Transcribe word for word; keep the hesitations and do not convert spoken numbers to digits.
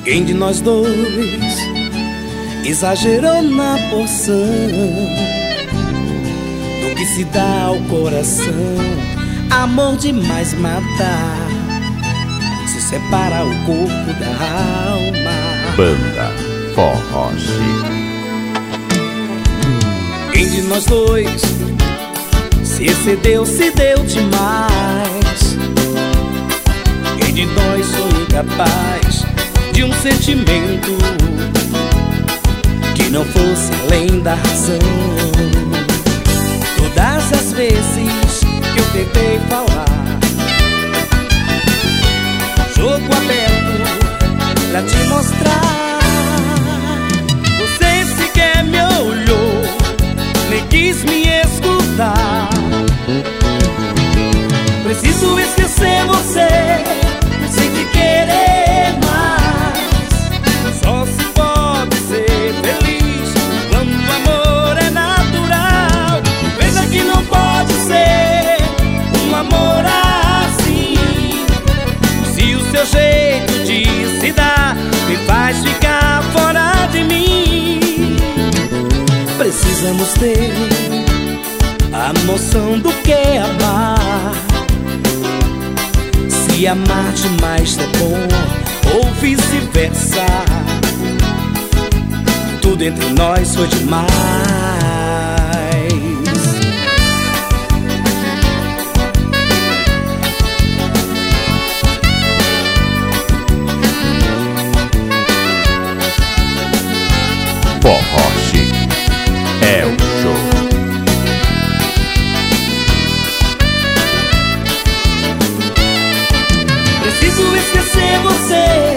Quem de nós dois exagerou na porção do que se dá ao coração? Amor demais matar, se separa o corpo da alma. Banda Forró Chique. Quem de nós dois se excedeu, se deu demais? Quem de nós foi incapaz de um sentimento que não fosse além da razão? Todas as vezes que eu tentei falar, jogo aberto pra te mostrar, você sequer me olhou, nem quis me escutar. Preciso esquecer você, sem te querer mais. Só se pode ser feliz quando o amor é natural. Veja que não pode ser um amor assim, se o seu jeito de se dar me faz ficar fora de mim. Precisamos ter a noção do que é amar. Se amar demais é bom ou vice-versa, tudo entre nós foi demais. Forró Chique é o show. Preciso esquecer você,